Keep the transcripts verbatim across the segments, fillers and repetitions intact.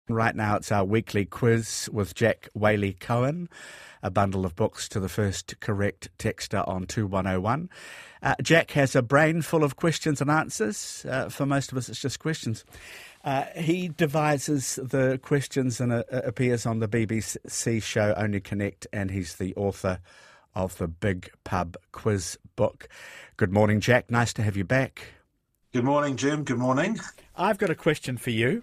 Right now it's our weekly quiz with Jack Whaley-Cohen, a bundle of books to the first correct texter on two one oh one. Uh, Jack has a brain full of questions and answers. Uh, for most of us it's just questions. Uh, he devises the questions and uh, appears on the B B C show Only Connect, and he's the author of the Big Pub Quiz book. Good morning, Jack. Nice to have you back. Good morning, Jim. Good morning. I've got a question for you.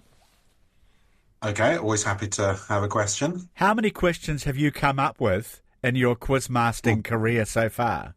Okay, always happy to have a question. How many questions have you come up with in your quizmastering oh. career so far?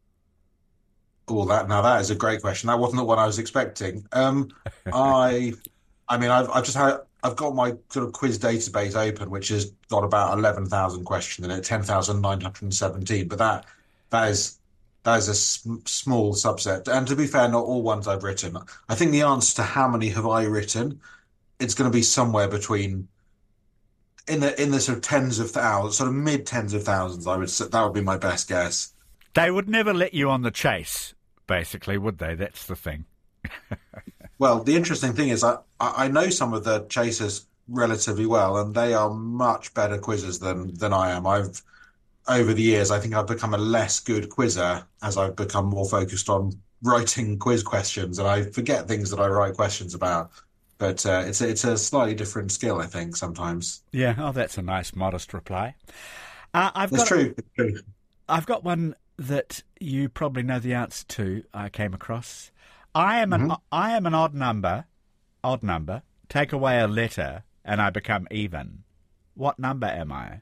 Oh, that now that is a great question. That wasn't the one I was expecting. Um, I, I mean, I've I've just had I've got my sort of quiz database open, which has got about eleven thousand questions in it, ten thousand nine hundred seventeen. But that that is that is a sm- small subset. And to be fair, not all ones I've written. I think the answer to how many have I written, it's going to be somewhere between in the in the sort of tens of thousands, sort of mid tens of thousands. I would say that would be my best guess. They would never let you on the chase, basically, would they? That's the thing. Well, the interesting thing is I I know some of the chasers relatively well, and they are much better quizzers than than I am. I've over the years, I think I've become a less good quizzer as I've become more focused on writing quiz questions, and I forget things that I write questions about. But uh, it's a, it's a slightly different skill, I think, sometimes. Yeah, oh, that's a nice, modest reply. Uh, I've it's got true. It's true. I've got one that you probably know the answer to. I came across. I am an mm-hmm. I am an odd number. Odd number. Take away a letter, and I become even. What number am I?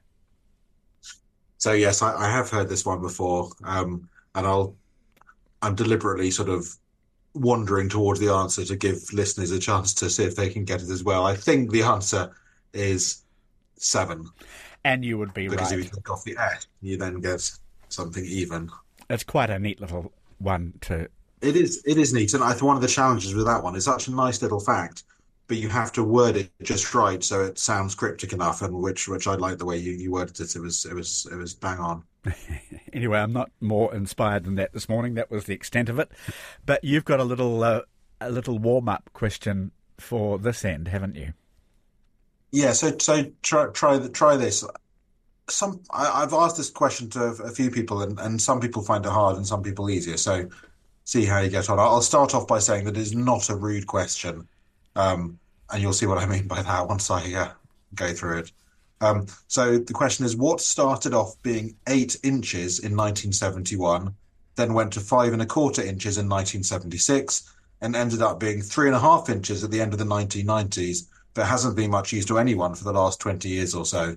So yes, I, I have heard this one before, um, and I'll. I'm deliberately sort of wandering towards the answer to give listeners a chance to see if they can get it as well. I think the answer is seven. And you would be because right. Because if you take off the S, you then get something even. It's quite a neat little one to... It is It is neat, and I think one of the challenges with that one is such a nice little fact, but you have to word it just right so it sounds cryptic enough, and which which I like the way you, you worded it. It was, it was, it was bang on. Anyway, I'm not more inspired than that this morning. That was the extent of it. But you've got a little uh, a little warm-up question for this end, haven't you? Yeah, so so try try try this. Some I, I've asked this question to a few people, and, and some people find it hard and some people easier. So see how you get on. I'll start off by saying that it's not a rude question, um, and you'll see what I mean by that once I uh, go through it. Um, so the question is, what started off being eight inches in nineteen seventy-one, then went to five and a quarter inches in nineteen seventy-six, and ended up being three and a half inches at the end of the nineteen nineties, but hasn't been much use to anyone for the last twenty years or so?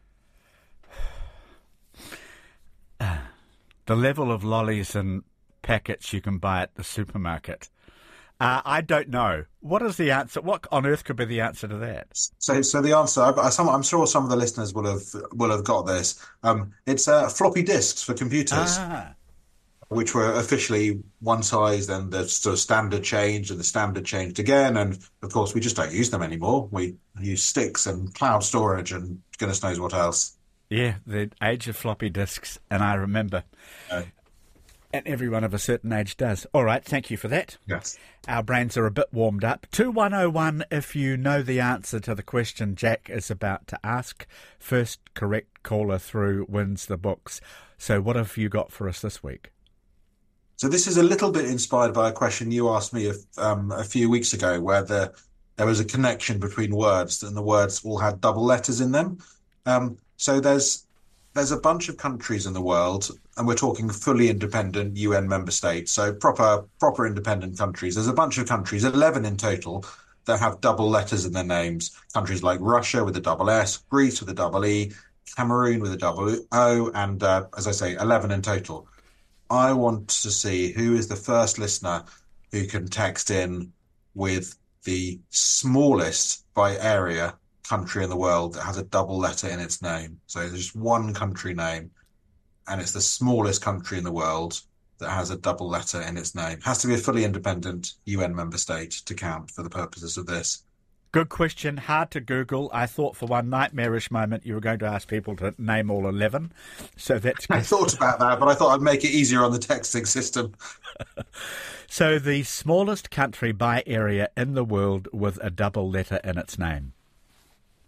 The level of lollies and packets you can buy at the supermarket. Uh, I don't know. What is the answer? What on earth could be the answer to that? So, so the answer, I'm sure some of the listeners will have will have got this. Um, it's uh, floppy disks for computers, ah. which were officially one size, then the sort of standard changed, and the standard changed again. And of course, we just don't use them anymore. We use sticks and cloud storage and goodness knows what else. Yeah, the age of floppy disks, and I remember. Uh, And everyone of a certain age does. All right, thank you for that. Yes. Our brains are a bit warmed up. two one oh one if you know the answer to the question Jack is about to ask. First correct caller through wins the books. So what have you got for us this week? So this is a little bit inspired by a question you asked me a, um, a few weeks ago, where the, there was a connection between words, and the words all had double letters in them. Um, so there's there's a bunch of countries in the world, and we're talking fully independent U N member states, so proper proper independent countries. There's a bunch of countries, eleven in total, that have double letters in their names. Countries like Russia with a double S, Greece with a double E, Cameroon with a double O, and uh, as I say, eleven in total. I want to see who is the first listener who can text in with the smallest by area country in the world that has a double letter in its name. So there's just one country name, and it's the smallest country in the world that has a double letter in its name. It has to be a fully independent U N member state to count for the purposes of this. Good question. Hard to Google. I thought for one nightmarish moment you were going to ask people to name all eleven. So that's good. I thought about that, but I thought I'd make it easier on the texting system. So the smallest country by area in the world with a double letter in its name.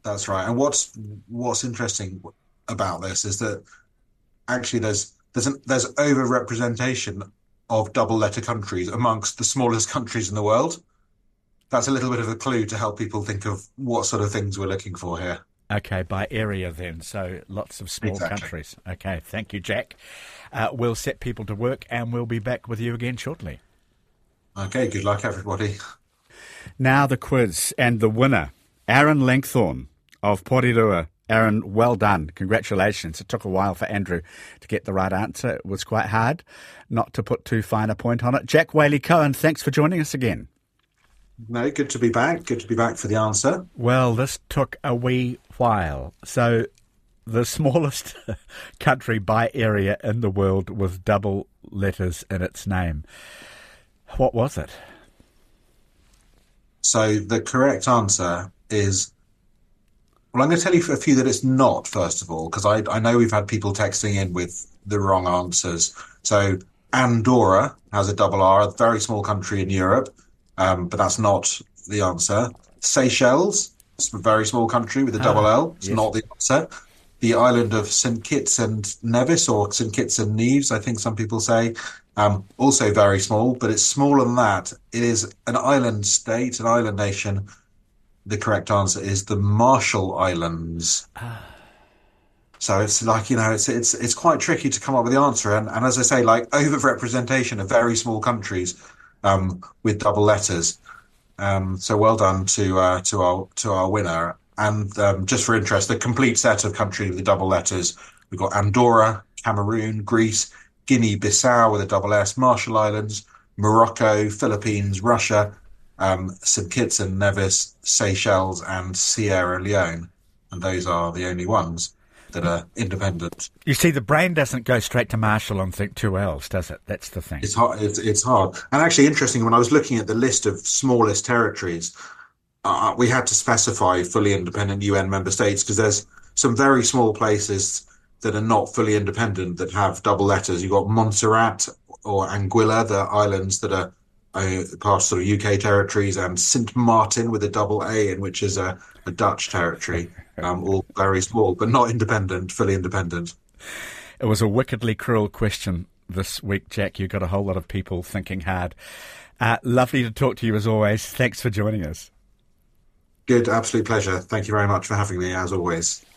That's right. And what's what's interesting about this is that actually there's there's an, there's over-representation of double-letter countries amongst the smallest countries in the world. That's a little bit of a clue to help people think of what sort of things we're looking for here. Okay, by area then, so lots of small Exactly. countries. Okay, thank you, Jack. Uh, we'll set people to work and we'll be back with you again shortly. Okay, good luck, everybody. Now the quiz and the winner, Aaron Langthorne of Porirua. Aaron, well done. Congratulations. It took a while for Andrew to get the right answer. It was quite hard, not to put too fine a point on it. Jack Whaley-Cohen, thanks for joining us again. No, good to be back. Good to be back for the answer. Well, this took a wee while. So the smallest country by area in the world with double letters in its name. What was it? So the correct answer is, well, I'm going to tell you a few that it's not, first of all, because I, I know we've had people texting in with the wrong answers. So Andorra has a double R, a very small country in Europe. Um, but that's not the answer. Seychelles, it's a very small country with a double Ah, L. It's yes. not the answer. The island of Saint Kitts and Nevis, or Saint Kitts and Nevis, I think some people say, um, also very small, but it's smaller than that. It is an island state, an island nation. The correct answer is the Marshall Islands. So it's like, you know, it's it's it's quite tricky to come up with the answer. And, and as I say, like over-representation of very small countries um, with double letters. Um, so well done to uh, to our to our winner. And um, just for interest, the complete set of countries with the double letters. We've got Andorra, Cameroon, Greece, Guinea-Bissau with a double S, Marshall Islands, Morocco, Philippines, Russia, um, Saint Kitts and Nevis, Seychelles, and Sierra Leone. And those are the only ones that are independent. You see, the brain doesn't go straight to Marshall and think two L's, does it? That's the thing. It's hard. It's, it's hard. And actually, interesting, when I was looking at the list of smallest territories, uh, we had to specify fully independent U N member states because there's some very small places that are not fully independent that have double letters. You've got Montserrat or Anguilla, the islands that are uh, part of sort of U K territories, and Saint Martin with a double A, in which is a, a Dutch territory. Um, all very small, but not independent, fully independent. It was a wickedly cruel question this week, Jack. You got a whole lot of people thinking hard. Uh, lovely to talk to you as always. Thanks for joining us. Good, absolute pleasure. Thank you very much for having me, as always.